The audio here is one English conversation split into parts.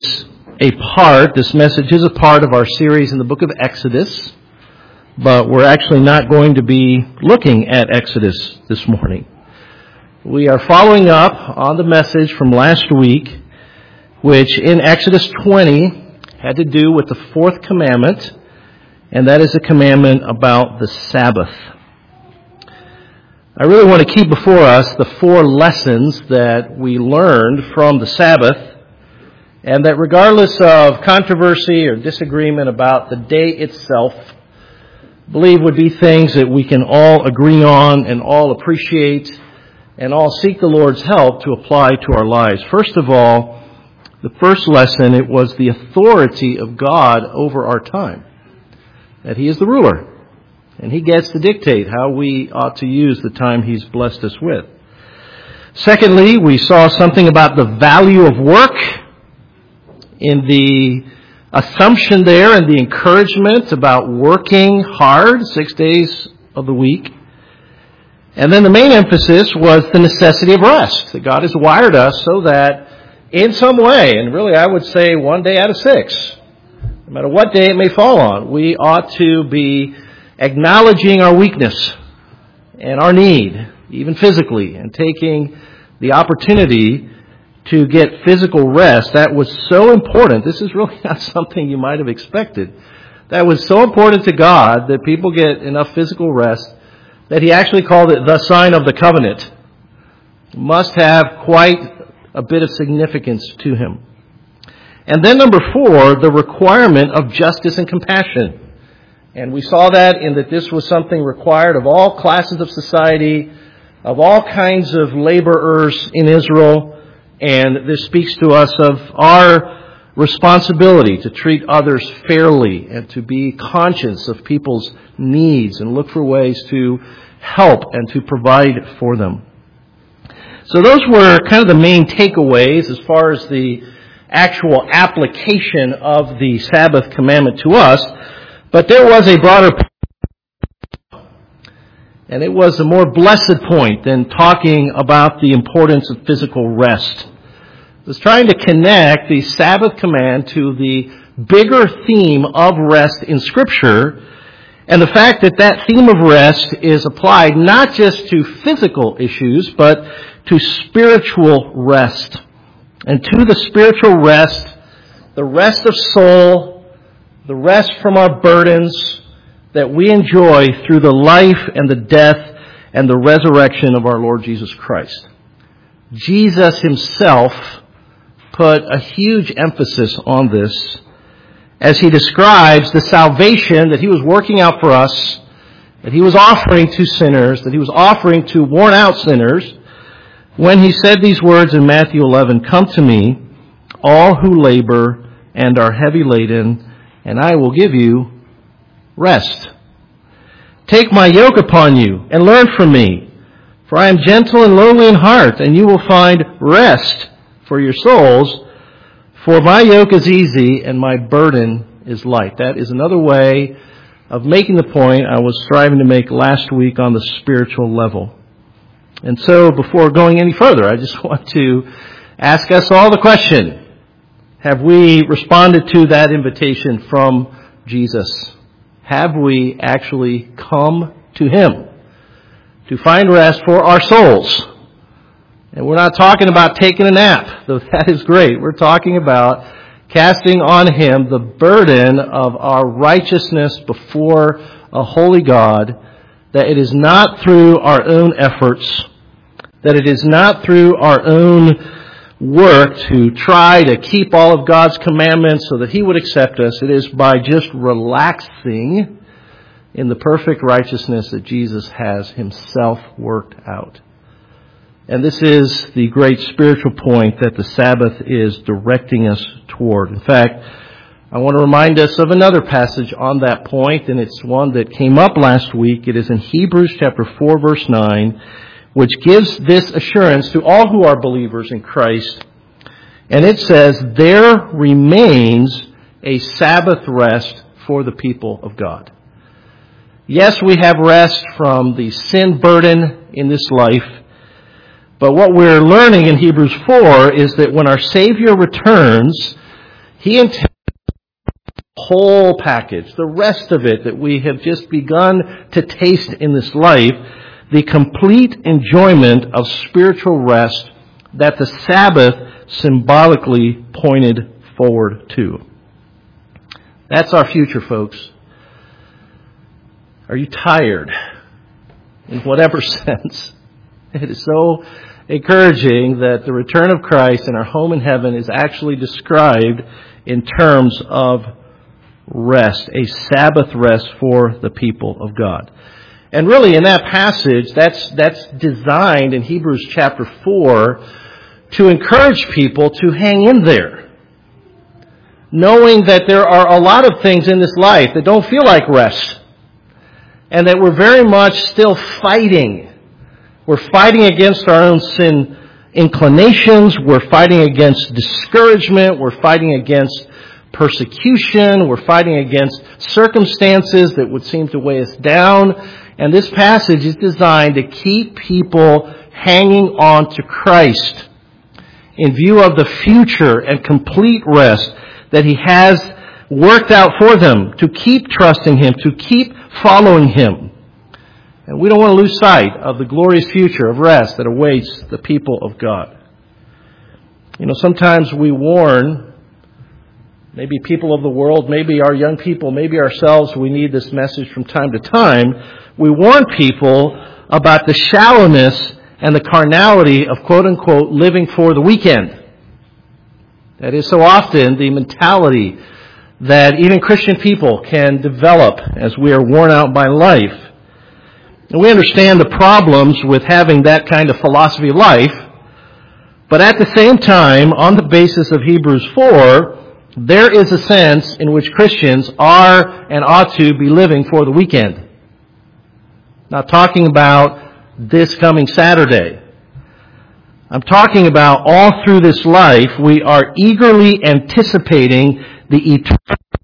This message is a part of our series in the book of Exodus, but we're actually not going to be looking at Exodus this morning. We are following up on the message from last week, which in Exodus 20 had to do with the fourth commandment, and that is a commandment about the Sabbath. I really want to keep before us the four lessons that we learned from the Sabbath, and that regardless of controversy or disagreement about the day itself, I believe would be things that we can all agree on and all appreciate and all seek the Lord's help to apply to our lives. First of all, the first lesson, it was the authority of God over our time. That He is the ruler, and He gets to dictate how we ought to use the time He's blessed us with. Secondly, we saw something about the value of work in the assumption there and the encouragement about working hard 6 days of the week. And then the main emphasis was the necessity of rest, that God has wired us so that in some way, and really I would say 1 day out of 6, no matter what day it may fall on, we ought to be acknowledging our weakness and our need, even physically, and taking the opportunity to get physical rest. That was so important. This is really not something you might have expected. That was so important to God that people get enough physical rest that He actually called it the sign of the covenant. It must have quite a bit of significance to Him. And then number 4, the requirement of justice and compassion. And we saw that in that this was something required of all classes of society, of all kinds of laborers in Israel. And this speaks to us of our responsibility to treat others fairly and to be conscious of people's needs and look for ways to help and to provide for them. So those were kind of the main takeaways as far as the actual application of the Sabbath commandment to us. But there was a broader point, and it was a more blessed point than talking about the importance of physical rest. It was trying to connect the Sabbath command to the bigger theme of rest in Scripture, and the fact that that theme of rest is applied not just to physical issues, but to spiritual rest. And to the spiritual rest, the rest of soul, the rest from our burdens that we enjoy through the life and the death and the resurrection of our Lord Jesus Christ. Jesus Himself put a huge emphasis on this as He describes the salvation that He was working out for us, that He was offering to sinners, that He was offering to worn out sinners, when He said these words in Matthew 11, "Come to me, all who labor and are heavy laden, and I will give you rest. Take my yoke upon you and learn from me, for I am gentle and lowly in heart, and you will find rest for your souls. For my yoke is easy and my burden is light." That is another way of making the point I was striving to make last week on the spiritual level. And so before going any further, I just want to ask us all the question: have we responded to that invitation from Jesus? Have we actually come to Him to find rest for our souls? And we're not talking about taking a nap, though that is great. We're talking about casting on Him the burden of our righteousness before a holy God, that it is not through our own efforts, that it is not through our own work to try to keep all of God's commandments so that He would accept us. It is by just relaxing in the perfect righteousness that Jesus has Himself worked out. And this is the great spiritual point that the Sabbath is directing us toward. In fact, I want to remind us of another passage on that point, and it's one that came up last week. It is in Hebrews chapter 4, verse 9, which gives this assurance to all who are believers in Christ. And it says, "There remains a Sabbath rest for the people of God." Yes, we have rest from the sin burden in this life, but what we're learning in Hebrews 4 is that when our Savior returns, He intends the whole package, the rest of it that we have just begun to taste in this life, the complete enjoyment of spiritual rest that the Sabbath symbolically pointed forward to. That's our future, folks. Are you tired? In whatever sense. It is so encouraging that the return of Christ and our home in heaven is actually described in terms of rest, a Sabbath rest for the people of God. And really in that passage, that's designed in Hebrews chapter 4 to encourage people to hang in there, knowing that there are a lot of things in this life that don't feel like rest, and that we're very much still fighting. We're fighting against our own sin inclinations. We're fighting against discouragement. We're fighting against persecution. We're fighting against circumstances that would seem to weigh us down. And this passage is designed to keep people hanging on to Christ in view of the future and complete rest that He has worked out for them, to keep trusting Him, to keep following Him. And we don't want to lose sight of the glorious future of rest that awaits the people of God. You know, sometimes we warn, maybe people of the world, maybe our young people, maybe ourselves, we need this message from time to time. We warn people about the shallowness and the carnality of quote-unquote living for the weekend. That is so often the mentality that even Christian people can develop as we are worn out by life. And we understand the problems with having that kind of philosophy of life, but at the same time, on the basis of Hebrews 4, there is a sense in which Christians are and ought to be living for the weekend. Not talking about this coming Saturday. I'm talking about all through this life, we are eagerly anticipating the eternal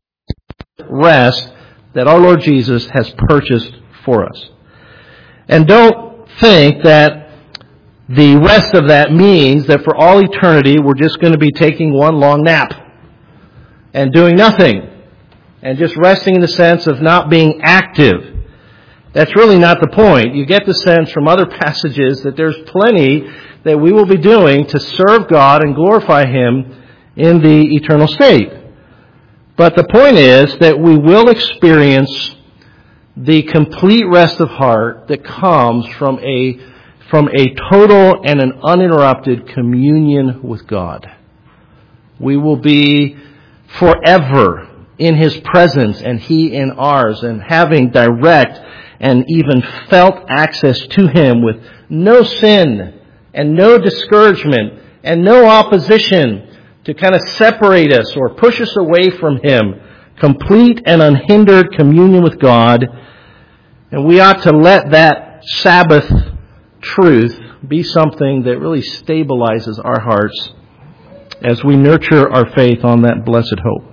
rest that our Lord Jesus has purchased for us. And don't think that the rest of that means that for all eternity we're just going to be taking one long nap and doing nothing and just resting in the sense of not being active. That's really not the point. You get the sense from other passages that there's plenty that we will be doing to serve God and glorify Him in the eternal state. But the point is that we will experience the complete rest of heart that comes from a total and an uninterrupted communion with God. We will be forever in His presence and He in ours, and having direct and even felt access to Him with no sin and no discouragement and no opposition to kind of separate us or push us away from Him. Complete and unhindered communion with God. And we ought to let that Sabbath truth be something that really stabilizes our hearts as we nurture our faith on that blessed hope.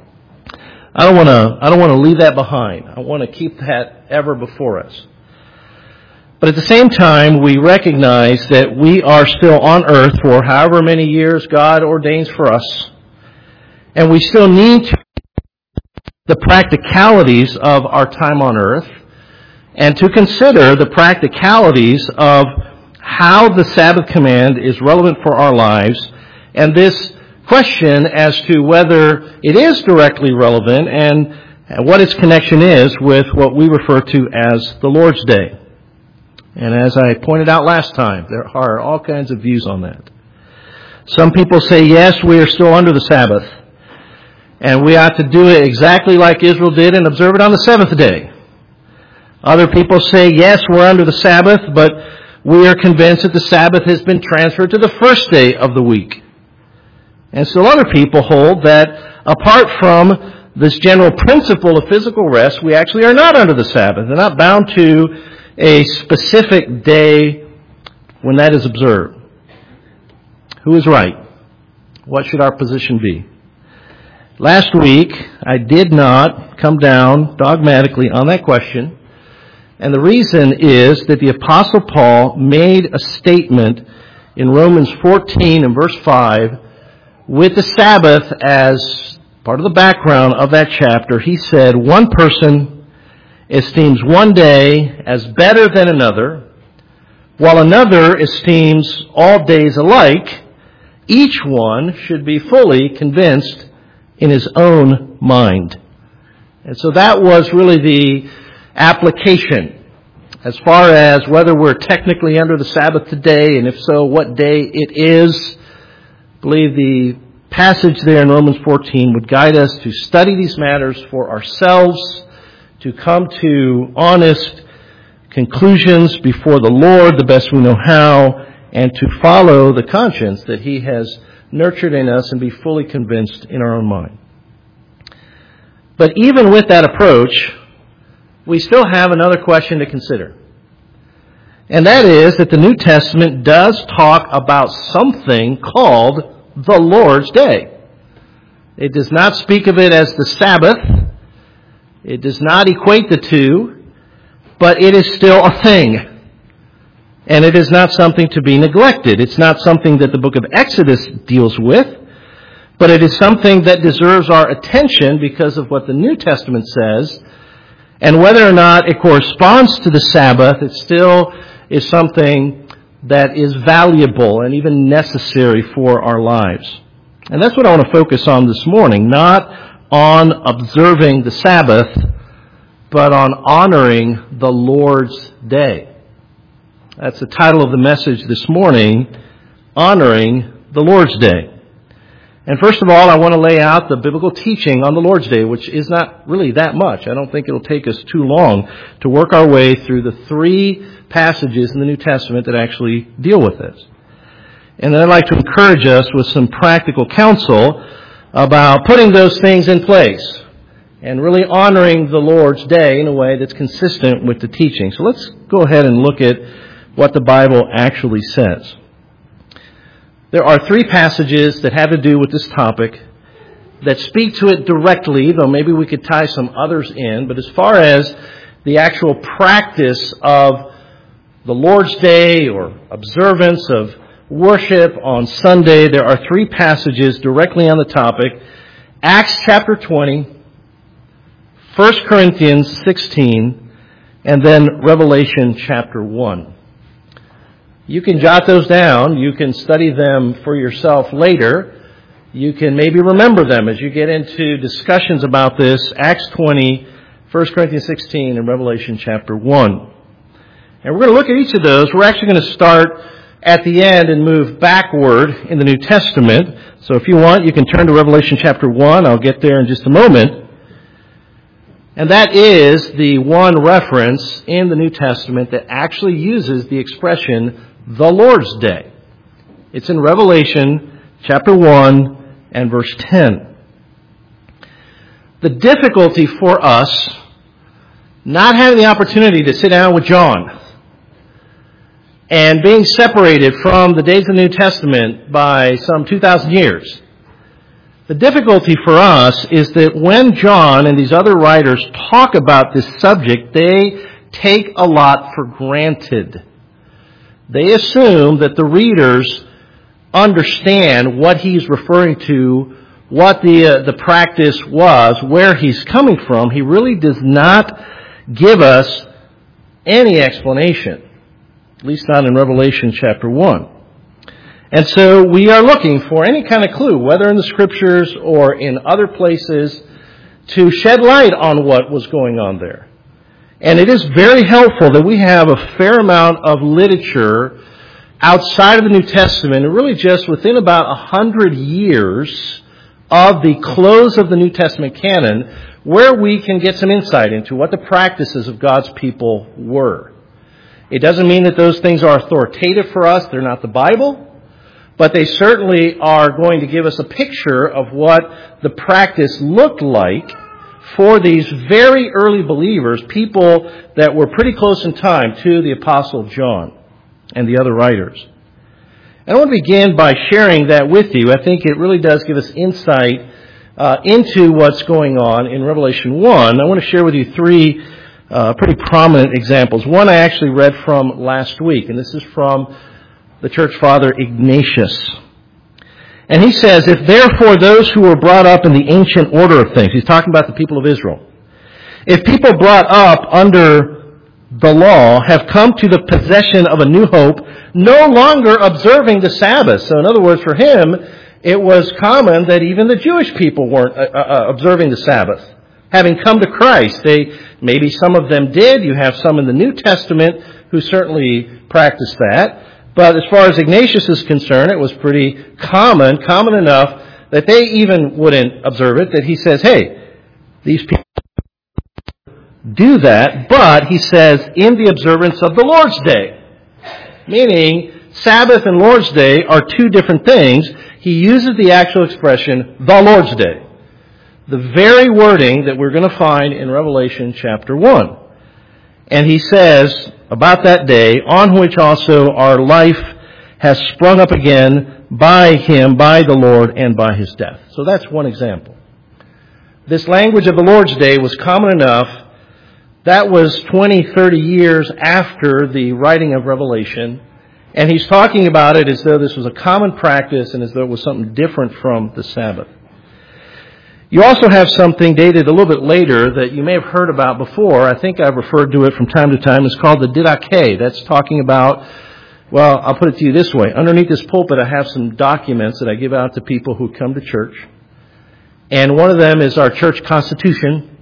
I don't want to leave that behind. I want to keep that ever before us. But at the same time, we recognize that we are still on earth for however many years God ordains for us. And we still need to the practicalities of our time on earth and to consider the practicalities of how the Sabbath command is relevant for our lives, and this question as to whether it is directly relevant and what its connection is with what we refer to as the Lord's Day. And as I pointed out last time, there are all kinds of views on that. Some people say, yes, we are still under the Sabbath, and we ought to do it exactly like Israel did and observe it on the seventh day. Other people say, yes, we're under the Sabbath, but we are convinced that the Sabbath has been transferred to the first day of the week. And still other people hold that apart from this general principle of physical rest, we actually are not under the Sabbath. They're not bound to a specific day when that is observed. Who is right? What should our position be? Last week, I did not come down dogmatically on that question. And the reason is that the Apostle Paul made a statement in Romans 14 and verse 5 with the Sabbath as part of the background of that chapter, he said, one person esteems one day as better than another, while another esteems all days alike. Each one should be fully convinced in his own mind. And so that was really the application as far as whether we're technically under the Sabbath today, and if so, what day it is. I believe the passage there in Romans 14 would guide us to study these matters for ourselves, to come to honest conclusions before the Lord the best we know how, and to follow the conscience that He has nurtured in us and be fully convinced in our own mind. But even with that approach, we still have another question to consider. And that is that the New Testament does talk about something called the Lord's Day. It does not speak of it as the Sabbath. It does not equate the two, but it is still a thing. And it is not something to be neglected. It's not something that the book of Exodus deals with, but it is something that deserves our attention because of what the New Testament says. And whether or not it corresponds to the Sabbath, it still is something that is valuable and even necessary for our lives. And that's what I want to focus on this morning, not on observing the Sabbath, but on honoring the Lord's Day. That's the title of the message this morning, Honoring the Lord's Day. And first of all, I want to lay out the biblical teaching on the Lord's Day, which is not really that much. I don't think it'll take us too long to work our way through the three passages in the New Testament that actually deal with this. And then I'd like to encourage us with some practical counsel about putting those things in place and really honoring the Lord's Day in a way that's consistent with the teaching. So let's go ahead and look at what the Bible actually says. There are three passages that have to do with this topic that speak to it directly, though maybe we could tie some others in. But as far as the actual practice of the Lord's Day or observance of worship on Sunday, there are three passages directly on the topic. Acts chapter 20, 1 Corinthians 16, and then Revelation chapter 1. You can jot those down. You can study them for yourself later. You can maybe remember them as you get into discussions about this. Acts 20, 1 Corinthians 16, and Revelation chapter 1. And we're going to look at each of those. We're actually going to start at the end and move backward in the New Testament. So if you want, you can turn to Revelation chapter 1. I'll get there in just a moment. And that is the one reference in the New Testament that actually uses the expression the Lord's Day. It's in Revelation chapter 1 and verse 10. The difficulty for us not having the opportunity to sit down with John and being separated from the days of the New Testament by some 2,000 years, the difficulty for us is that when John and these other writers talk about this subject, they take a lot for granted. They assume that the readers understand what he's referring to, what the practice was, where he's coming from. He really does not give us any explanation, at least not in Revelation chapter 1. And so we are looking for any kind of clue, whether in the Scriptures or in other places, to shed light on what was going on there. And it is very helpful that we have a fair amount of literature outside of the New Testament, and really just within about 100 years of the close of the New Testament canon, where we can get some insight into what the practices of God's people were. It doesn't mean that those things are authoritative for us. They're not the Bible. But they certainly are going to give us a picture of what the practice looked like for these very early believers, people that were pretty close in time to the Apostle John and the other writers. And I want to begin by sharing that with you. I think it really does give us insight into what's going on in Revelation 1. I want to share with you three pretty prominent examples. One I actually read from last week, and this is from the church father Ignatius. And he says, if therefore those who were brought up in the ancient order of things, he's talking about the people of Israel, if people brought up under the law have come to the possession of a new hope, no longer observing the Sabbath. So in other words, for him, it was common that even the Jewish people weren't observing the Sabbath. Having come to Christ, maybe some of them did. You have some in the New Testament who certainly practiced that. But as far as Ignatius is concerned, it was pretty common enough that they even wouldn't observe it, that he says, hey, these people do that, but he says, in the observance of the Lord's Day. Meaning, Sabbath and Lord's Day are two different things. He uses the actual expression, the Lord's Day. The very wording that we're going to find in Revelation chapter 1. And he says about that day, on which also our life has sprung up again by him, by the Lord, and by his death. So that's one example. This language of the Lord's Day was common enough. That was 20, 30 years after the writing of Revelation. And he's talking about it as though this was a common practice and as though it was something different from the Sabbath. You also have something dated a little bit later that you may have heard about before. I think I've referred to it from time to time. It's called the Didache. That's talking about, well, I'll put it to you this way. Underneath this pulpit, I have some documents that I give out to people who come to church. And one of them is our church constitution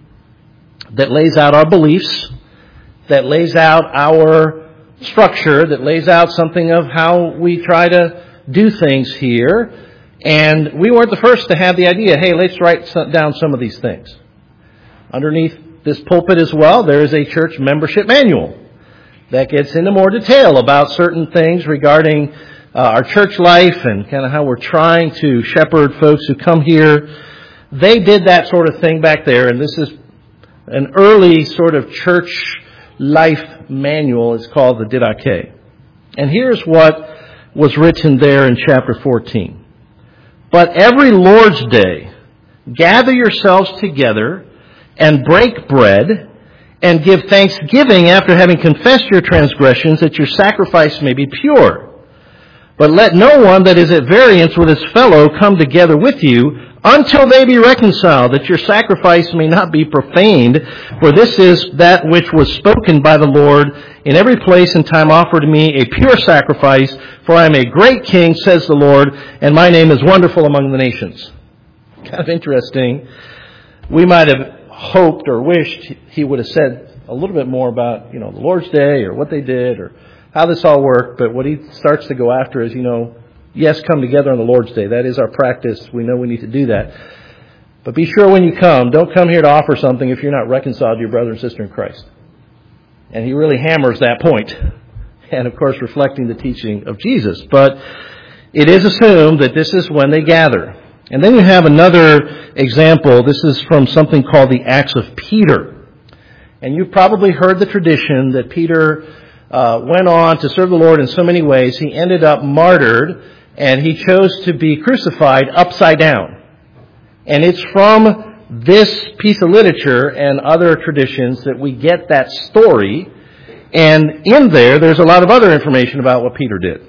that lays out our beliefs, that lays out our structure, that lays out something of how we try to do things here. And we weren't the first to have the idea, hey, let's write down some of these things. Underneath this pulpit as well, there is a church membership manual that gets into more detail about certain things regarding our church life and kind of how we're trying to shepherd folks who come here. They did that sort of thing back there, and this is an early sort of church life manual. It's called the Didache. And here's what was written there in chapter 14. But every Lord's Day, gather yourselves together and break bread and give thanksgiving after having confessed your transgressions, that your sacrifice may be pure. But let no one that is at variance with his fellow come together with you until they be reconciled, that your sacrifice may not be profaned. For this is that which was spoken by the Lord. In every place and time offer to me a pure sacrifice, for I am a great king, says the Lord, and my name is wonderful among the nations. Kind of interesting. We might have hoped or wished he would have said a little bit more about, the Lord's Day or what they did or how this all worked. But what he starts to go after is, yes, come together on the Lord's Day. That is our practice. We know we need to do that. But be sure when you come, don't come here to offer something if you're not reconciled to your brother and sister in Christ. And he really hammers that point. And, of course, reflecting the teaching of Jesus. But it is assumed that this is when they gather. And then you have another example. This is from something called the Acts of Peter. And you've probably heard the tradition that Peter went on to serve the Lord in so many ways. He ended up martyred, and he chose to be crucified upside down. And it's from this piece of literature and other traditions that we get that story. And in there's a lot of other information about what Peter did.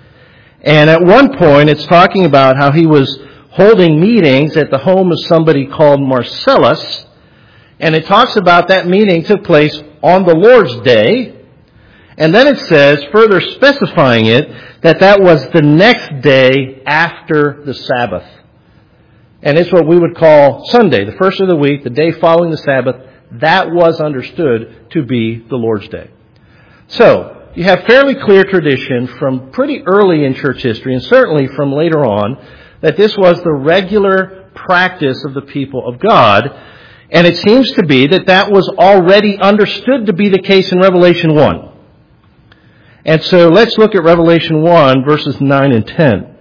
And at one point, it's talking about how he was holding meetings at the home of somebody called Marcellus. And it talks about that meeting took place on the Lord's Day. And then it says, further specifying it, that was the next day after the Sabbath. And it's what we would call Sunday, the first of the week, the day following the Sabbath. That was understood to be the Lord's Day. So, you have fairly clear tradition from pretty early in church history, and certainly from later on, that this was the regular practice of the people of God. And it seems to be that was already understood to be the case in Revelation 1. And so let's look at Revelation 1, verses 9 and 10.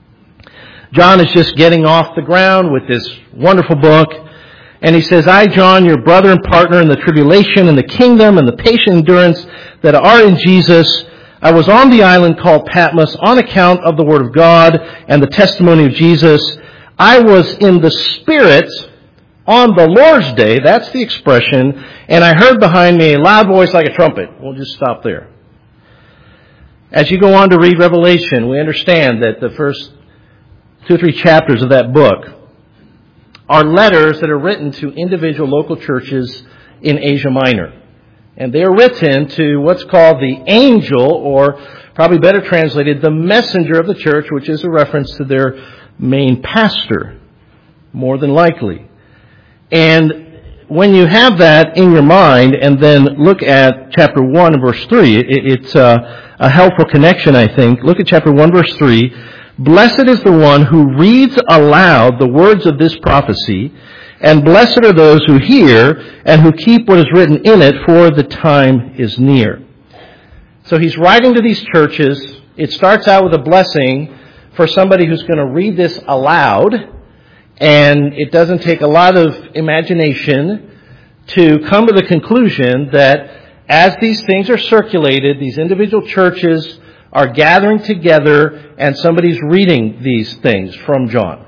John is just getting off the ground with this wonderful book. And he says, I, John, your brother and partner in the tribulation and the kingdom and the patient endurance that are in Jesus, I was on the island called Patmos on account of the Word of God and the testimony of Jesus. I was in the Spirit on the Lord's Day, that's the expression, and I heard behind me a loud voice like a trumpet. We'll just stop there. As you go on to read Revelation, we understand that the first 2 or 3 chapters of that book, are letters that are written to individual local churches in Asia Minor. And they are written to what's called the angel, or probably better translated, the messenger of the church, which is a reference to their main pastor, more than likely. And when you have that in your mind and then look at chapter 1 verse 3, it's a helpful connection, I think. Look at chapter 1 verse 3. Blessed is the one who reads aloud the words of this prophecy, and blessed are those who hear and who keep what is written in it, for the time is near. So he's writing to these churches. It starts out with a blessing for somebody who's going to read this aloud, and it doesn't take a lot of imagination to come to the conclusion that as these things are circulated, these individual churches are gathering together and somebody's reading these things from John.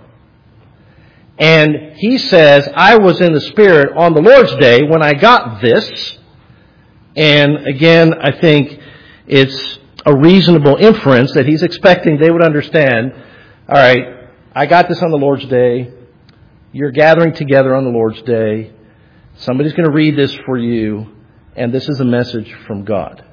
And he says, I was in the Spirit on the Lord's day when I got this. And again, I think it's a reasonable inference that he's expecting they would understand, all right, I got this on the Lord's day. You're gathering together on the Lord's day. Somebody's going to read this for you, and this is a message from God.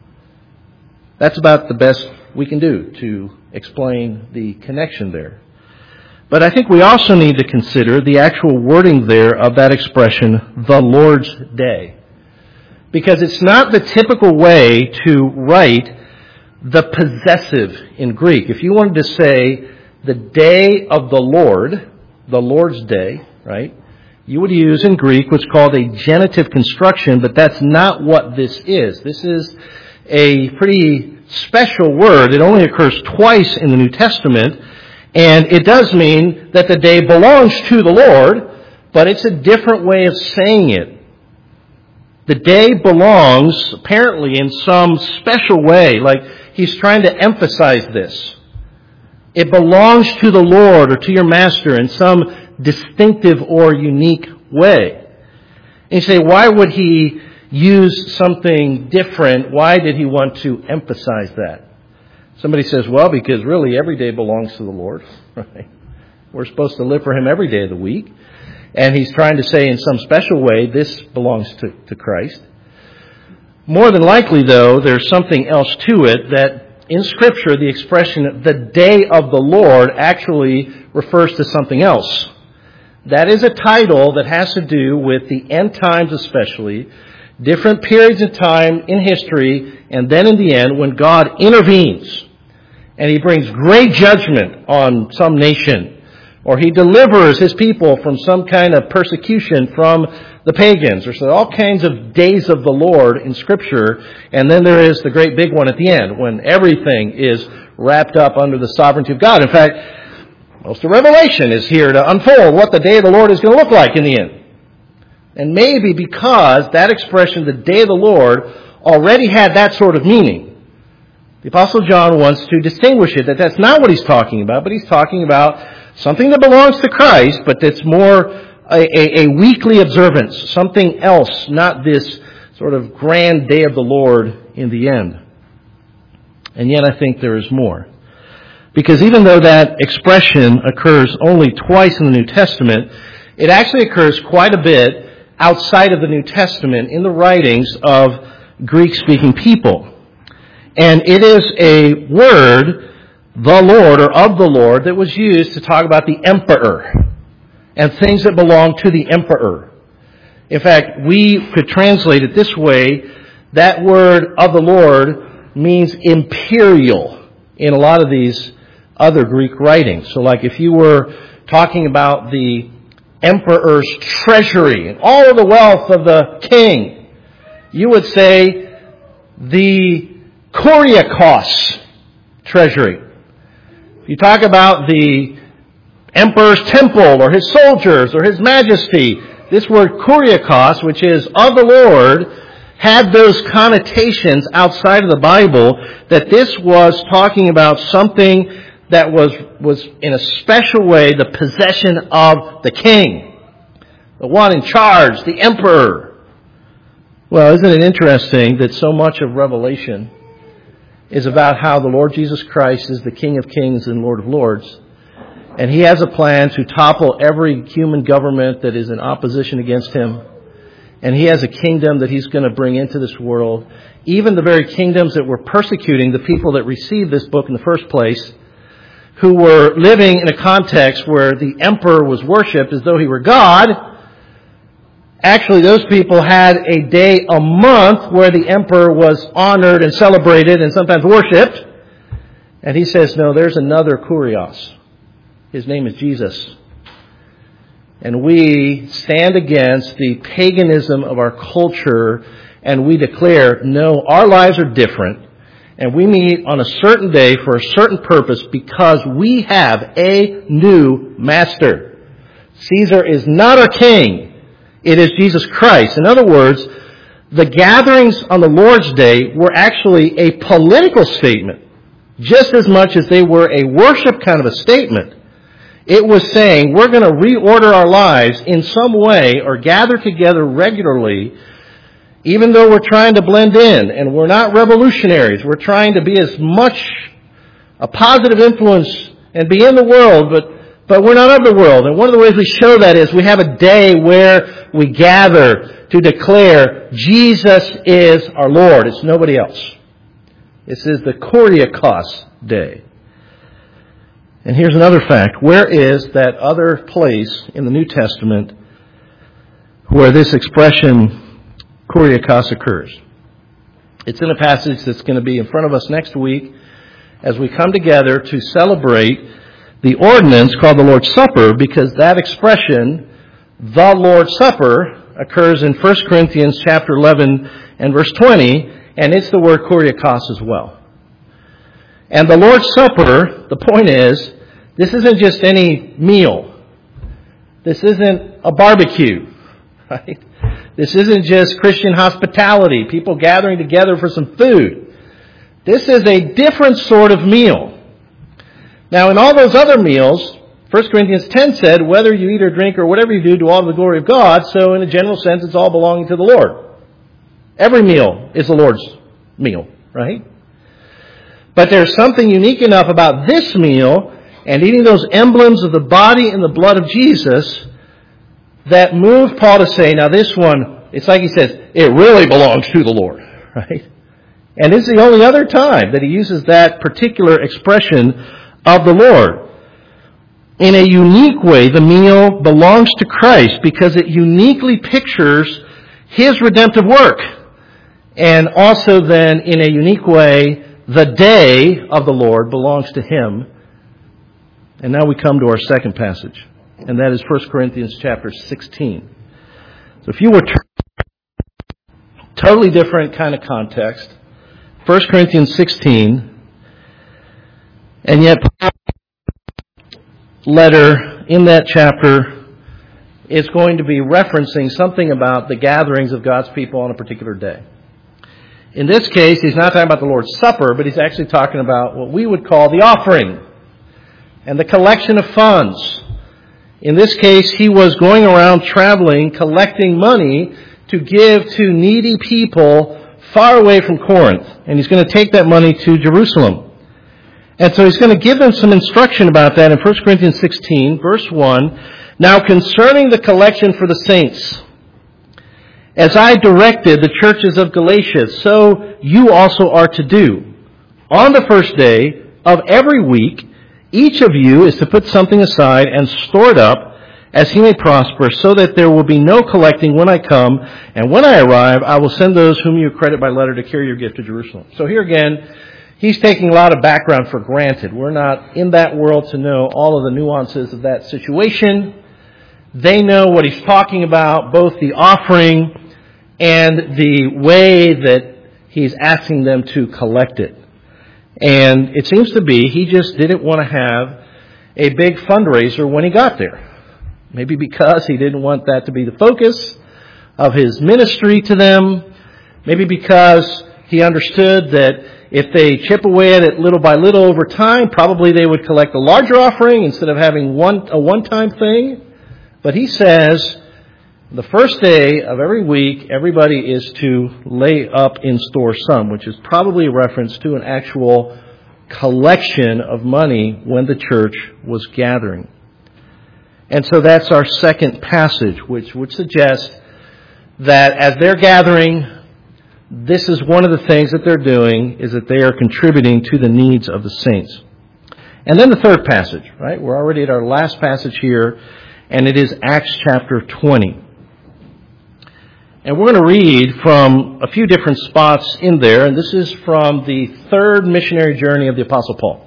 That's about the best we can do to explain the connection there. But I think we also need to consider the actual wording there of that expression, the Lord's day. Because it's not the typical way to write the possessive in Greek. If you wanted to say the day of the Lord's day, right, you would use in Greek what's called a genitive construction, but that's not what this is. This is a pretty special word. It only occurs twice in the New Testament, and it does mean that the day belongs to the Lord, but it's a different way of saying it. The day belongs, apparently, in some special way, like he's trying to emphasize this. It belongs to the Lord or to your master in some distinctive or unique way. And you say, why would he use something different? Why did he want to emphasize that? Somebody says, well, because really every day belongs to the Lord. Right? We're supposed to live for him every day of the week. And he's trying to say in some special way, this belongs to Christ. More than likely, though, there's something else to it, that in Scripture, the expression, the day of the Lord, actually refers to something else. That is a title that has to do with the end times especially, different periods of time in history, and then in the end, when God intervenes, and he brings great judgment on some nation, or he delivers his people from some kind of persecution from the pagans. There's all kinds of days of the Lord in Scripture. And then there is the great big one at the end, when everything is wrapped up under the sovereignty of God. In fact, most of Revelation is here to unfold what the day of the Lord is going to look like in the end. And maybe because that expression, the day of the Lord, already had that sort of meaning, the Apostle John wants to distinguish it, that that's not what he's talking about, but he's talking about something that belongs to Christ, but that's more a weekly observance, something else, not this sort of grand day of the Lord in the end. And yet I think there is more. Because even though that expression occurs only twice in the New Testament, it actually occurs quite a bit outside of the New Testament in the writings of Greek-speaking people. And it is a word, the Lord, or of the Lord, that was used to talk about the emperor and things that belong to the emperor. In fact, we could translate it this way. That word of the Lord means imperial in a lot of these other Greek writings. So like if you were talking about the emperor's treasury and all of the wealth of the king, you would say the Kuriakos treasury. You talk about the emperor's temple or his soldiers or his majesty. This word Kuriakos, which is of the Lord, had those connotations outside of the Bible, that this was talking about something that was in a special way the possession of the king, the one in charge, the emperor. Well, isn't it interesting that so much of Revelation is about how the Lord Jesus Christ is the King of Kings and Lord of Lords, And he has a plan to topple every human government that is in opposition against him. And he has a kingdom that he's going to bring into this world. Even the very kingdoms that were persecuting the people that received this book in the first place, who were living in a context where the emperor was worshipped as though he were God. Actually, those people had a day a month where the emperor was honored and celebrated and sometimes worshipped. And he says, no, there's another Kurios. His name is Jesus. And we stand against the paganism of our culture and we declare, no, our lives are different. And we meet on a certain day for a certain purpose because we have a new master. Caesar is not our king. It is Jesus Christ. In other words, the gatherings on the Lord's Day were actually a political statement, just as much as they were a worship kind of a statement. It was saying we're going to reorder our lives in some way or gather together regularly, even though we're trying to blend in and we're not revolutionaries. We're trying to be as much a positive influence and be in the world, but we're not of the world. And one of the ways we show that is we have a day where we gather to declare Jesus is our Lord. It's nobody else. This is the Kuriakos Day. And here's another fact. Where is that other place in the New Testament where this expression Kuriakos occurs? It's in a passage that's going to be in front of us next week as we come together to celebrate the ordinance called the Lord's Supper, because that expression, the Lord's Supper, occurs in 1 Corinthians chapter 11 and verse 20, and it's the word Kuriakos as well. And the Lord's Supper, the point is, this isn't just any meal. This isn't a barbecue, right? This isn't just Christian hospitality, people gathering together for some food. This is a different sort of meal. Now, in all those other meals, 1 Corinthians 10 said, whether you eat or drink or whatever you do all to the glory of God. So in a general sense, it's all belonging to the Lord. Every meal is the Lord's meal, right? But there's something unique enough about this meal and eating those emblems of the body and the blood of Jesus that moved Paul to say, now this one, it's like he says, it really belongs to the Lord, right? And it's the only other time that he uses that particular expression of the Lord. In a unique way, the meal belongs to Christ because it uniquely pictures His redemptive work. And also then, in a unique way, the day of the Lord belongs to Him. And now we come to our second passage, and that is 1 Corinthians chapter 16. So if you were totally different kind of context, 1 Corinthians 16, and yet Paul's letter in that chapter is going to be referencing something about the gatherings of God's people on a particular day. In this case, he's not talking about the Lord's Supper, but he's actually talking about what we would call the offering and the collection of funds. In this case, he was going around traveling, collecting money to give to needy people far away from Corinth. And he's going to take that money to Jerusalem. And so he's going to give them some instruction about that in 1 Corinthians 16, verse 1. Now concerning the collection for the saints, as I directed the churches of Galatia, so you also are to do. On the first day of every week, each of you is to put something aside and store it up as he may prosper, so that there will be no collecting when I come. And when I arrive, I will send those whom you credit by letter to carry your gift to Jerusalem. So here again, he's taking a lot of background for granted. We're not in that world to know all of the nuances of that situation. They know what he's talking about, both the offering and the way that he's asking them to collect it. And it seems to be he just didn't want to have a big fundraiser when he got there. Maybe because he didn't want that to be the focus of his ministry to them. Maybe because he understood that if they chip away at it little by little over time, probably they would collect a larger offering instead of having a one-time thing. But he says, the first day of every week, everybody is to lay up in store some, which is probably a reference to an actual collection of money when the church was gathering. And so that's our second passage, which would suggest that as they're gathering, this is one of the things that they're doing, is that they are contributing to the needs of the saints. And then the third passage, right? We're already at our last passage here, and it is Acts chapter 20. And we're going to read from a few different spots in there, and this is from the third missionary journey of the Apostle Paul.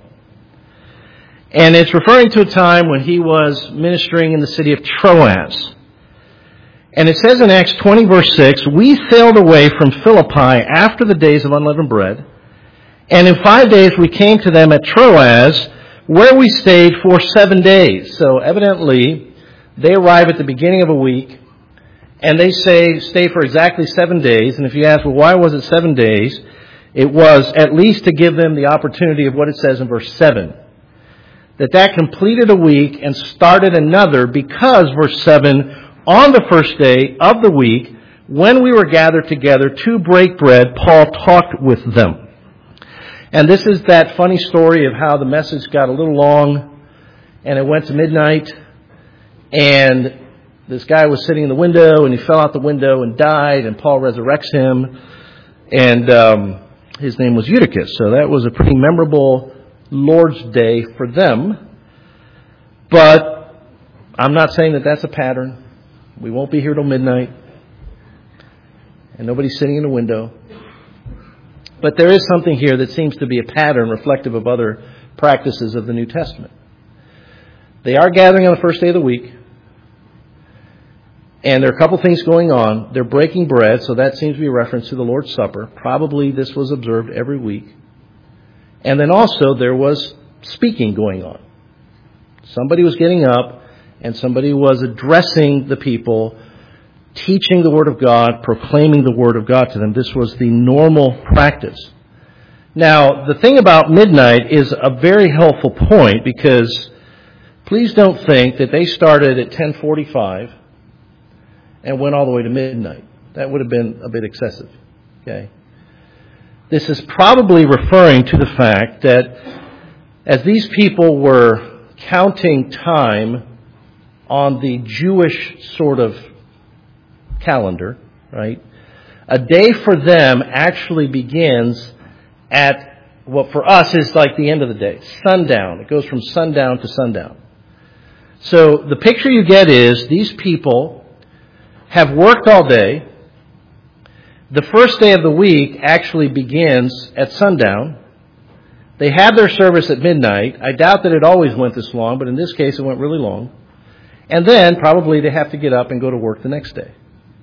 And it's referring to a time when he was ministering in the city of Troas. And it says in Acts 20 verse 6, "We sailed away from Philippi after the days of unleavened bread, and in 5 days we came to them at Troas, where we stayed for 7 days." So evidently, they arrive at the beginning of a week, and they stay for exactly 7 days. And if you ask, well, why was it 7 days? It was at least to give them the opportunity of what it says in verse 7. That completed a week and started another, because, verse 7, on the first day of the week, when we were gathered together to break bread, Paul talked with them. And this is that funny story of how the message got a little long, and it went to midnight, and this guy was sitting in the window, and he fell out the window and died, and Paul resurrects him, and his name was Eutychus. So that was a pretty memorable Lord's Day for them. But I'm not saying that that's a pattern. We won't be here till midnight, and nobody's sitting in a window. But there is something here that seems to be a pattern reflective of other practices of the New Testament. They are gathering on the first day of the week, and there are a couple things going on. They're breaking bread, so that seems to be a reference to the Lord's Supper. Probably this was observed every week. And then also there was speaking going on. Somebody was getting up, and somebody was addressing the people, teaching the Word of God, proclaiming the Word of God to them. This was the normal practice. Now, the thing about midnight is a very helpful point, because please don't think that they started at 10:45 and went all the way to midnight. That would have been a bit excessive. Okay? This is probably referring to the fact that as these people were counting time on the Jewish sort of calendar, right? A day for them actually begins at what for us is like the end of the day, sundown. It goes from sundown to sundown. So the picture you get is these people have worked all day. The first day of the week actually begins at sundown. They had their service at midnight. I doubt that it always went this long, but in this case it went really long. And then probably they have to get up and go to work the next day.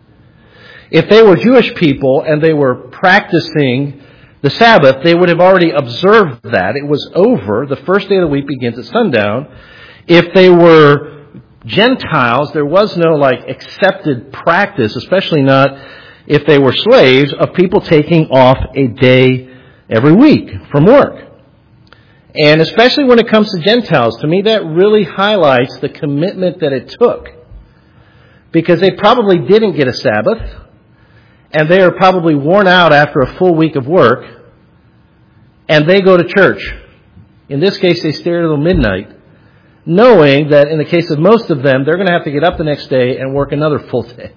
If they were Jewish people and they were practicing the Sabbath, they would have already observed that. It was over. The first day of the week begins at sundown. If they were Gentiles, there was no accepted practice, especially not if they were slaves, of people taking off a day every week from work. And especially when it comes to Gentiles, to me that really highlights the commitment that it took. Because they probably didn't get a Sabbath, and they are probably worn out after a full week of work, and they go to church. In this case, they stay until midnight, knowing that in the case of most of them, they're going to have to get up the next day and work another full day.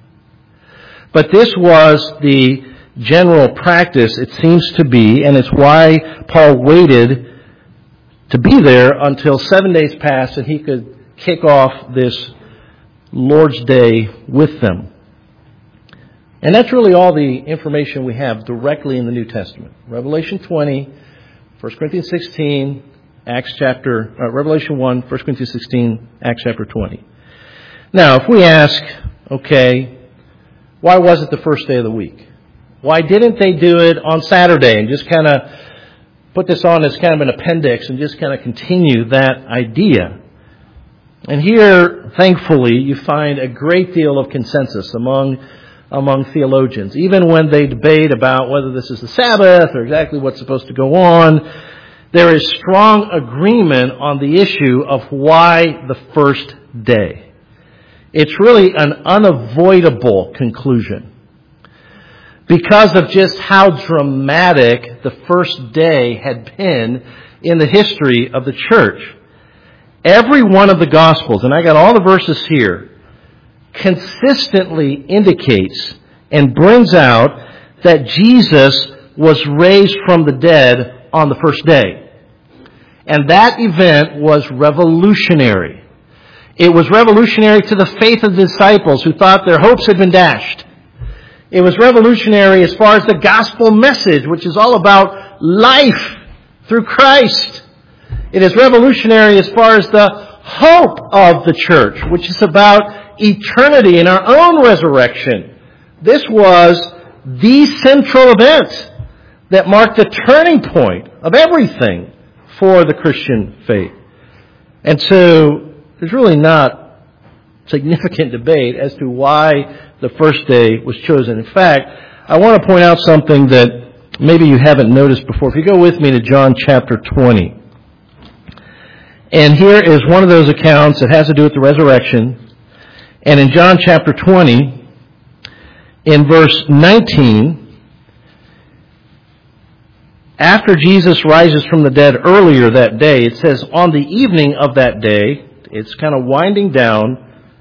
But this was the general practice, it seems to be, and it's why Paul waited to be there until 7 days passed and he could kick off this Lord's Day with them. And that's really all the information we have directly in the New Testament. Revelation 20, 1 Corinthians 16, Revelation 1, 1 Corinthians 16, Acts chapter 20. Now, if we ask, okay, why was it the first day of the week? Why didn't they do it on Saturday and just kind of put this on as kind of an appendix and just kind of continue that idea? And here, thankfully, you find a great deal of consensus among theologians. Even when they debate about whether this is the Sabbath or exactly what's supposed to go on, there is strong agreement on the issue of why the first day. It's really an unavoidable conclusion. because of just how dramatic the first day had been in the history of the church. Every one of the Gospels, and I got all the verses here, consistently indicates and brings out that Jesus was raised from the dead on the first day. And that event was revolutionary. It was revolutionary to the faith of the disciples who thought their hopes had been dashed. It was revolutionary as far as the gospel message, which is all about life through Christ. It is revolutionary as far as the hope of the church, which is about eternity and our own resurrection. This was the central event that marked the turning point of everything for the Christian faith. And so there's really not significant debate as to why the first day was chosen. In fact, I want to point out something that maybe you haven't noticed before. If you go with me to John chapter 20. And here is one of those accounts that has to do with the resurrection. And in John chapter 20, in verse 19, after Jesus rises from the dead earlier that day, it says, on the evening of that day, it's kind of winding down,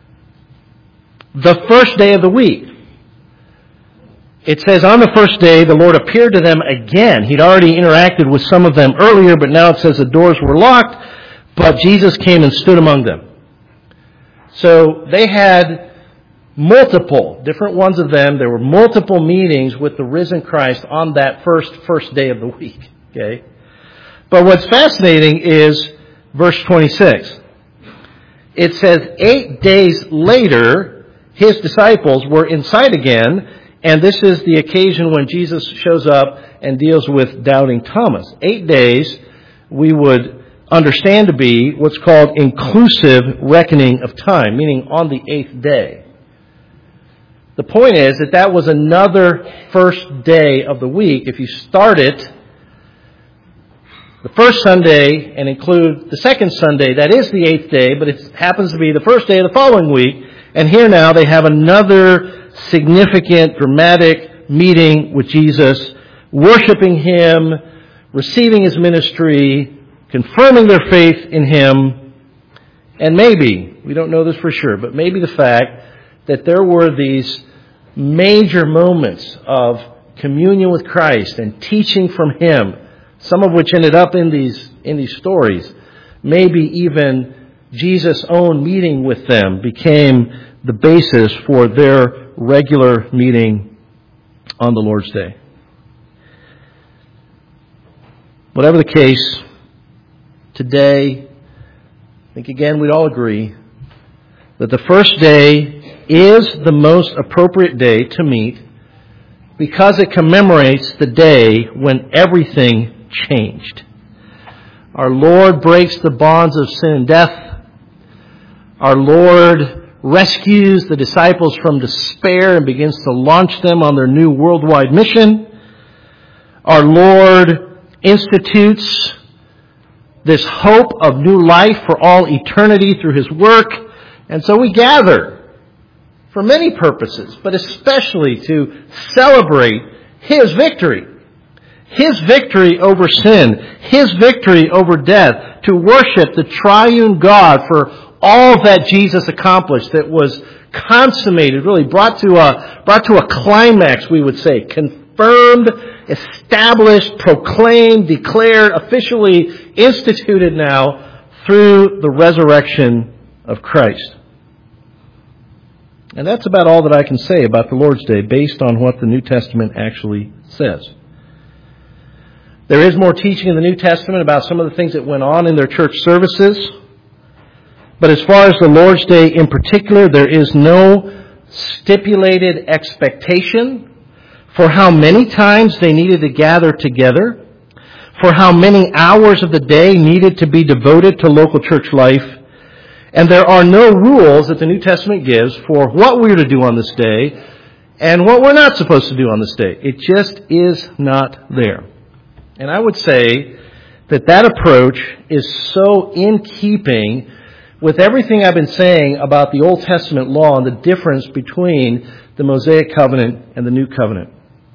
the first day of the week. It says, on the first day, the Lord appeared to them again. He'd already interacted with some of them earlier, but now it says the doors were locked, but Jesus came and stood among them. So they had multiple, different ones of them. There were multiple meetings with the risen Christ on that first day of the week. Okay? But what's fascinating is verse 26. It says, 8 days later, his disciples were inside again, and this is the occasion when Jesus shows up and deals with doubting Thomas. 8 days we would understand to be what's called inclusive reckoning of time, meaning on the 8th day. The point is that was another first day of the week. If you start it the first Sunday and include the second Sunday, that is the 8th day, but it happens to be the first day of the following week. And here now they have another significant, dramatic meeting with Jesus, worshiping Him, receiving His ministry, confirming their faith in Him, and maybe, we don't know this for sure, but maybe the fact that there were these major moments of communion with Christ and teaching from Him, some of which ended up in these stories. Maybe even Jesus' own meeting with them became the basis for their regular meeting on the Lord's Day. Whatever the case, today, I think again we'd all agree that the first day is the most appropriate day to meet because it commemorates the day when everything changed. Our Lord breaks the bonds of sin and death. Our Lord rescues the disciples from despair and begins to launch them on their new worldwide mission. Our Lord institutes this hope of new life for all eternity through His work. And so we gather for many purposes, but especially to celebrate His victory. His victory over sin. His victory over death. To worship the triune God for all that Jesus accomplished, that was consummated, really brought to a climax, we would say, confirmed, established, proclaimed, declared, officially instituted now through the resurrection of Christ. And that's about all that I can say about the Lord's Day based on what the New Testament actually says. There is more teaching in the New Testament about some of the things that went on in their church services. But as far as the Lord's Day in particular, there is no stipulated expectation for how many times they needed to gather together, for how many hours of the day needed to be devoted to local church life. And there are no rules that the New Testament gives for what we're to do on this day and what we're not supposed to do on this day. It just is not there. And I would say that approach is so in keeping with everything I've been saying about the Old Testament law and the difference between the Mosaic covenant and the New Covenant.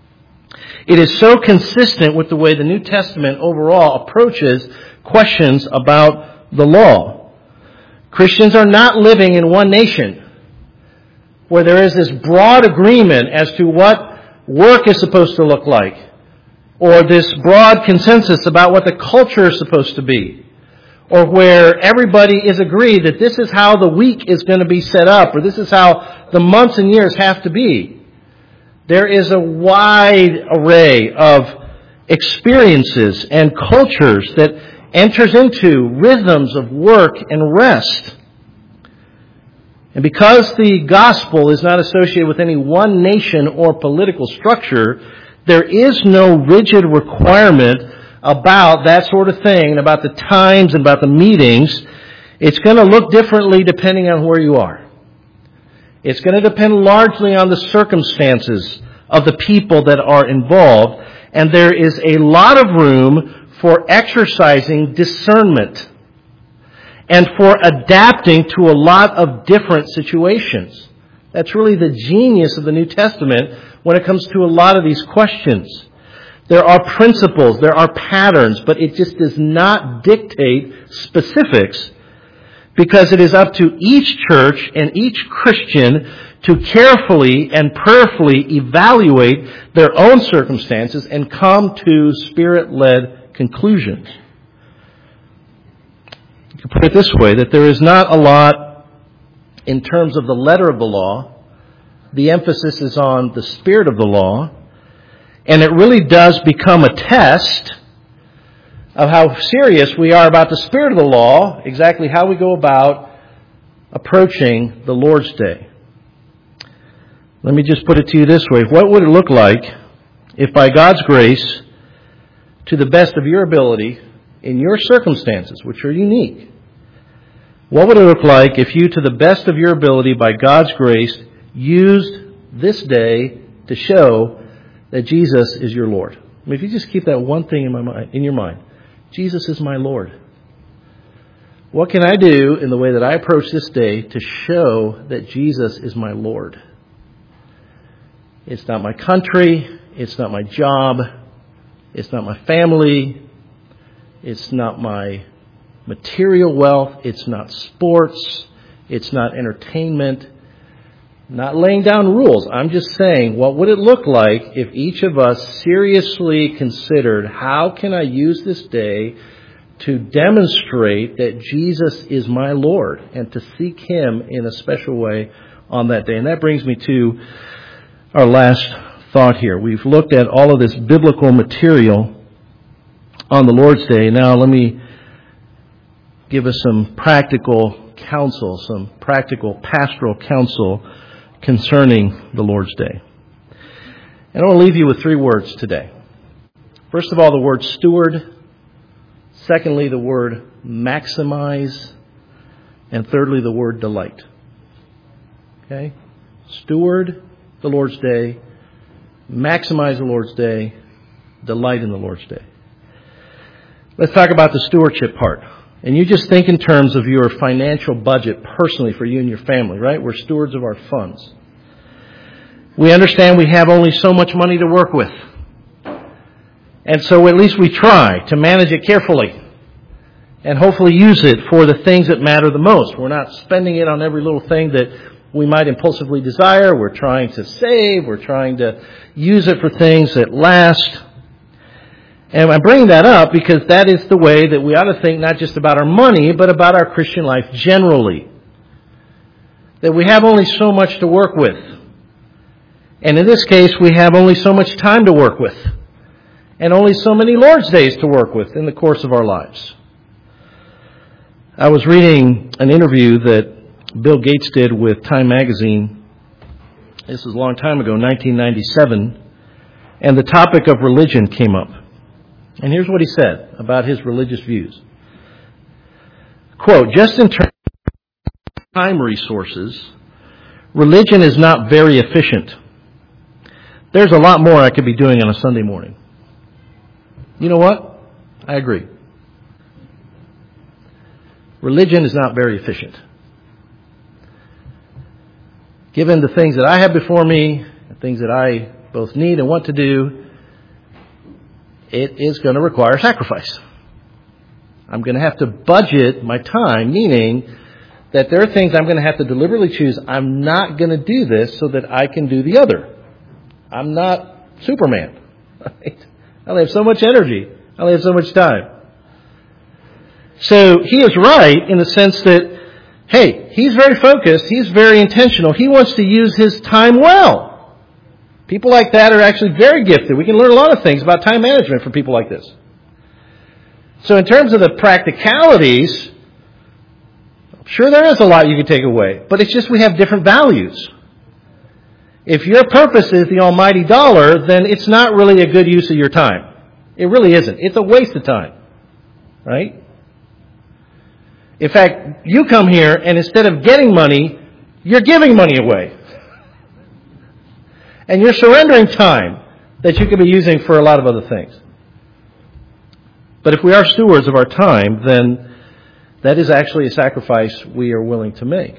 It is so consistent with the way the New Testament overall approaches questions about the law. Christians are not living in one nation where there is this broad agreement as to what work is supposed to look like, or this broad consensus about what the culture is supposed to be, or where everybody is agreed that this is how the week is going to be set up, or this is how the months and years have to be. There is a wide array of experiences and cultures that enters into rhythms of work and rest. And because the gospel is not associated with any one nation or political structure, there is no rigid requirement about that sort of thing, and about the times and about the meetings. It's going to look differently depending on where you are. It's going to depend largely on the circumstances of the people that are involved, and there is a lot of room for exercising discernment and for adapting to a lot of different situations. That's really the genius of the New Testament when it comes to a lot of these questions. There are principles, there are patterns, but it just does not dictate specifics, because it is up to each church and each Christian to carefully and prayerfully evaluate their own circumstances and come to Spirit-led conclusions. You can put it this way, that there is not a lot in terms of the letter of the law. The emphasis is on the spirit of the law, and it really does become a test of how serious we are about the spirit of the law, exactly how we go about approaching the Lord's Day. Let me just put it to you this way. What would it look like if by God's grace, to the best of your ability, in your circumstances, which are unique, what would it look like if you, to the best of your ability, by God's grace, used this day to show that Jesus is your Lord? I mean, if you just keep that one thing in your mind, Jesus is my Lord. What can I do in the way that I approach this day to show that Jesus is my Lord? It's not my country. It's not my job. It's not my family. It's not my material wealth. It's not sports. It's not entertainment. Not laying down rules. I'm just saying, what would it look like if each of us seriously considered, how can I use this day to demonstrate that Jesus is my Lord, and to seek Him in a special way on that day? And that brings me to our last thought here. We've looked at all of this biblical material on the Lord's Day. Now let me give us some practical counsel, some practical pastoral counsel concerning the Lord's Day. And I want to leave you with 3 words today. First of all, the word steward. Secondly, the word maximize. And thirdly, the word delight. Okay? Steward the Lord's Day, maximize the Lord's Day, delight in the Lord's Day. Let's talk about the stewardship part. And you just think in terms of your financial budget personally for you and your family, right? We're stewards of our funds. We understand we have only so much money to work with. And so at least we try to manage it carefully and hopefully use it for the things that matter the most. We're not spending it on every little thing that we might impulsively desire. We're trying to save. We're trying to use it for things that last. And I'm bringing that up because that is the way that we ought to think not just about our money, but about our Christian life generally. That we have only so much to work with. And in this case, we have only so much time to work with. And only so many Lord's Days to work with in the course of our lives. I was reading an interview that Bill Gates did with Time Magazine. This was a long time ago, 1997. And the topic of religion came up. And here's what he said about his religious views. Quote, just in terms of time resources, religion is not very efficient. There's a lot more I could be doing on a Sunday morning. You know what? I agree. Religion is not very efficient. Given the things that I have before me, the things that I both need and want to do, it is going to require sacrifice. I'm going to have to budget my time, meaning that there are things I'm going to have to deliberately choose. I'm not going to do this so that I can do the other. I'm not Superman. Right? I only have so much energy. I only have so much time. So he is right in the sense that, hey, he's very focused. He's very intentional. He wants to use his time well. People like that are actually very gifted. We can learn a lot of things about time management from people like this. So in terms of the practicalities, sure there is a lot you can take away. But it's just we have different values. If your purpose is the almighty dollar, then it's not really a good use of your time. It really isn't. It's a waste of time. Right? In fact, you come here and instead of getting money, you're giving money away. And you're surrendering time that you could be using for a lot of other things. But if we are stewards of our time, then that is actually a sacrifice we are willing to make.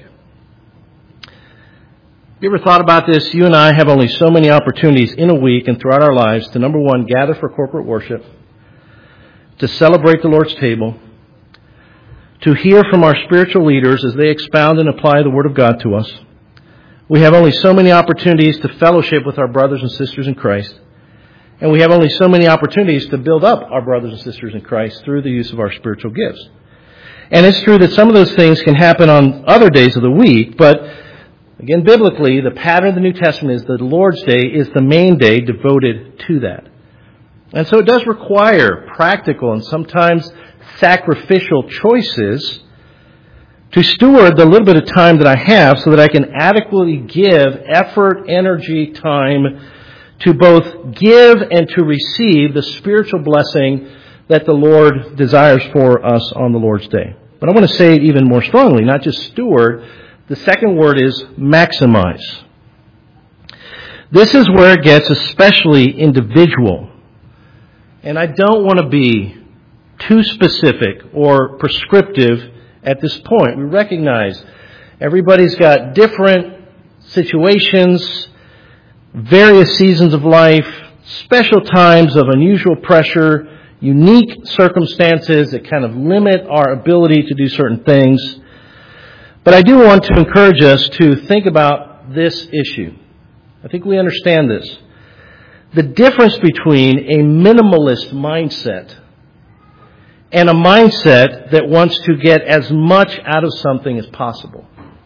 Have you ever thought about this? You and I have only so many opportunities in a week and throughout our lives to, number one, gather for corporate worship, to celebrate the Lord's table, to hear from our spiritual leaders as they expound and apply the Word of God to us. We have only so many opportunities to fellowship with our brothers and sisters in Christ. And we have only so many opportunities to build up our brothers and sisters in Christ through the use of our spiritual gifts. And it's true that some of those things can happen on other days of the week, but again, biblically, the pattern of the New Testament is that the Lord's Day is the main day devoted to that. And so it does require practical and sometimes sacrificial choices to steward the little bit of time that I have so that I can adequately give effort, energy, time to both give and to receive the spiritual blessing that the Lord desires for us on the Lord's Day. But I want to say it even more strongly, not just steward. The second word is maximize. This is where it gets especially individual. And I don't want to be too specific or prescriptive at this point. We recognize everybody's got different situations, various seasons of life, special times of unusual pressure, unique circumstances that kind of limit our ability to do certain things. But I do want to encourage us to think about this issue. I think we understand this. The difference between a minimalist mindset and a mindset that wants to get as much out of something as possible.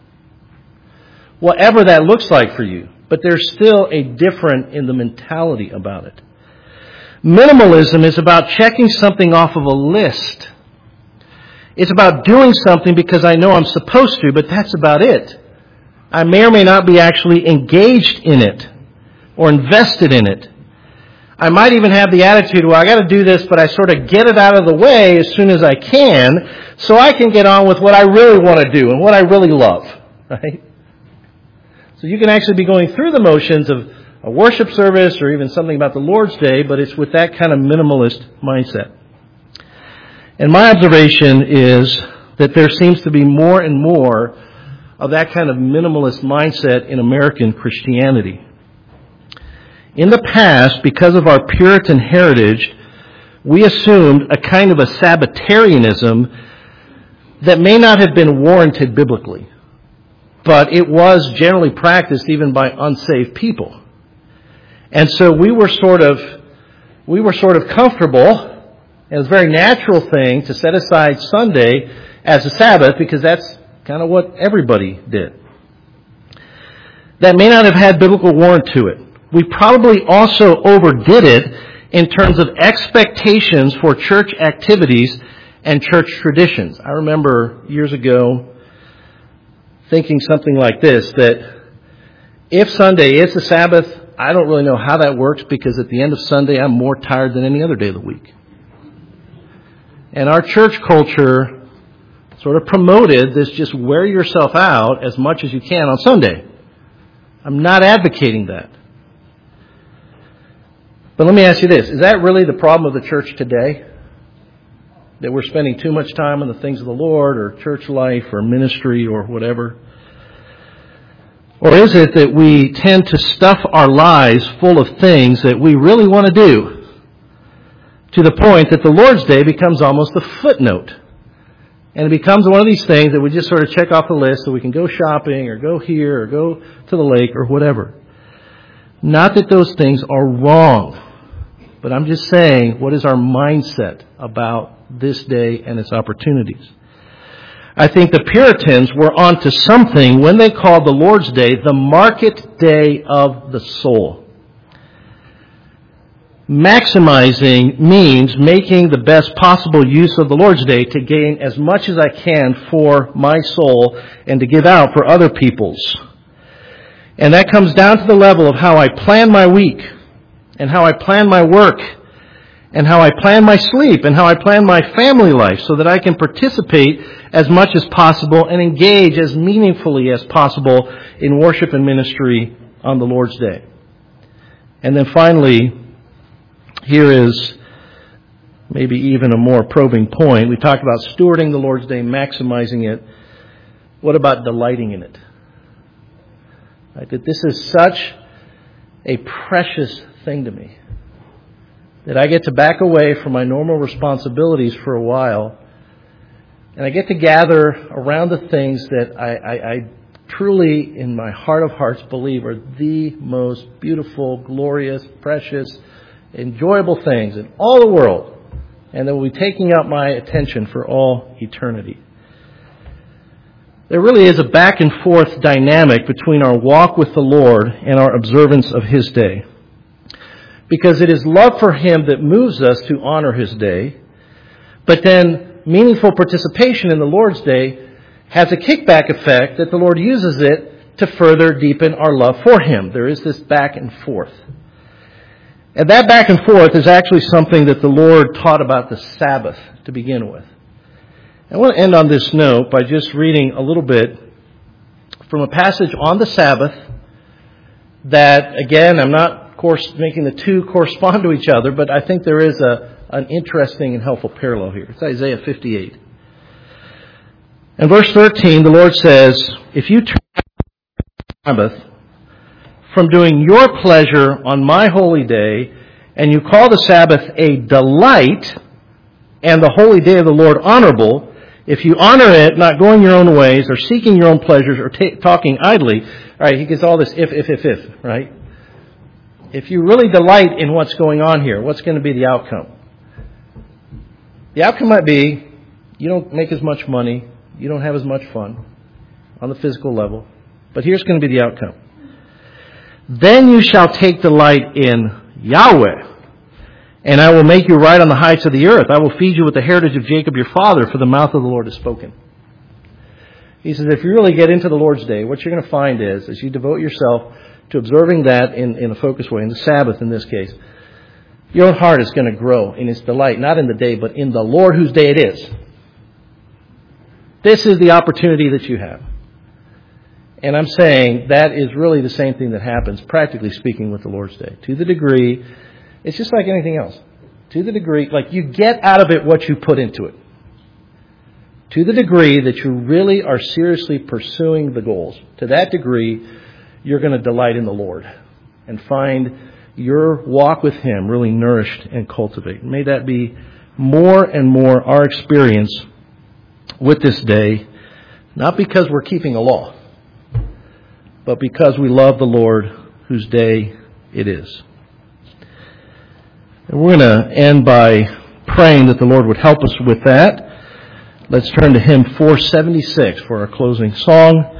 Whatever that looks like for you, but there's still a difference in the mentality about it. Minimalism is about checking something off of a list. It's about doing something because I know I'm supposed to, but that's about it. I may or may not be actually engaged in it or invested in it. I might even have the attitude, well, I got to do this, but I sort of get it out of the way as soon as I can so I can get on with what I really want to do and what I really love. Right? So you can actually be going through the motions of a worship service or even something about the Lord's Day, but it's with that kind of minimalist mindset. And my observation is that there seems to be more and more of that kind of minimalist mindset in American Christianity. In the past, because of our Puritan heritage, we assumed a kind of a Sabbatarianism that may not have been warranted biblically, but it was generally practiced even by unsaved people. And so we were sort of comfortable, and it was a very natural thing to set aside Sunday as a Sabbath because that's kind of what everybody did. That may not have had biblical warrant to it. We probably also overdid it in terms of expectations for church activities and church traditions. I remember years ago thinking something like this, that if Sunday is the Sabbath, I don't really know how that works because at the end of Sunday I'm more tired than any other day of the week. And our church culture sort of promoted this just wear yourself out as much as you can on Sunday. I'm not advocating that. But let me ask you this. Is that really the problem of the church today? That we're spending too much time on the things of the Lord or church life or ministry or whatever? Or is it that we tend to stuff our lives full of things that we really want to do, to the point that the Lord's Day becomes almost a footnote. And it becomes one of these things that we just sort of check off the list so we can go shopping or go here or go to the lake or whatever. Not that those things are wrong, but I'm just saying, what is our mindset about this day and its opportunities? I think the Puritans were onto something when they called the Lord's Day the market day of the soul. Maximizing means making the best possible use of the Lord's Day to gain as much as I can for my soul and to give out for other people's. And that comes down to the level of how I plan my week and how I plan my work and how I plan my sleep and how I plan my family life so that I can participate as much as possible and engage as meaningfully as possible in worship and ministry on the Lord's Day. And then finally, here is maybe even a more probing point. We talked about stewarding the Lord's Day, maximizing it. What about delighting in it? Right, that this is such a precious thing to me that I get to back away from my normal responsibilities for a while, and I get to gather around the things that I truly, in my heart of hearts, believe are the most beautiful, glorious, precious, enjoyable things in all the world, and that will be taking up my attention for all eternity. There really is a back and forth dynamic between our walk with the Lord and our observance of His day. Because it is love for Him that moves us to honor His day, but then meaningful participation in the Lord's Day has a kickback effect that the Lord uses it to further deepen our love for Him. There is this back and forth. And that back and forth is actually something that the Lord taught about the Sabbath to begin with. I want to end on this note by just reading a little bit from a passage on the Sabbath that, again, I'm not, of course, making the two correspond to each other, but I think there is an interesting and helpful parallel here. It's Isaiah 58. In verse 13, the Lord says, if you turn the Sabbath from doing your pleasure on my holy day, and you call the Sabbath a delight, and the holy day of the Lord honorable, if you honor it, not going your own ways, or seeking your own pleasures, or talking idly, all right, he gets all this if, right? If you really delight in what's going on here, what's going to be the outcome? The outcome might be you don't make as much money, you don't have as much fun on the physical level, but here's going to be the outcome. Then you shall take delight in Yahweh, and I will make you ride on the heights of the earth. I will feed you with the heritage of Jacob your father, for the mouth of the Lord has spoken. He says, if you really get into the Lord's Day, what you're going to find is, as you devote yourself to observing that in a focused way, in the Sabbath in this case, your own heart is going to grow in its delight, not in the day, but in the Lord whose day it is. This is the opportunity that you have. And I'm saying that is really the same thing that happens, practically speaking, with the Lord's Day. To the degree, it's just like anything else. To the degree, like you get out of it what you put into it. To the degree that you really are seriously pursuing the goals, to that degree, you're going to delight in the Lord and find your walk with Him really nourished and cultivated. May that be more and more our experience with this day, not because we're keeping a law, but because we love the Lord whose day it is. And we're going to end by praying that the Lord would help us with that. Let's turn to hymn 476 for our closing song.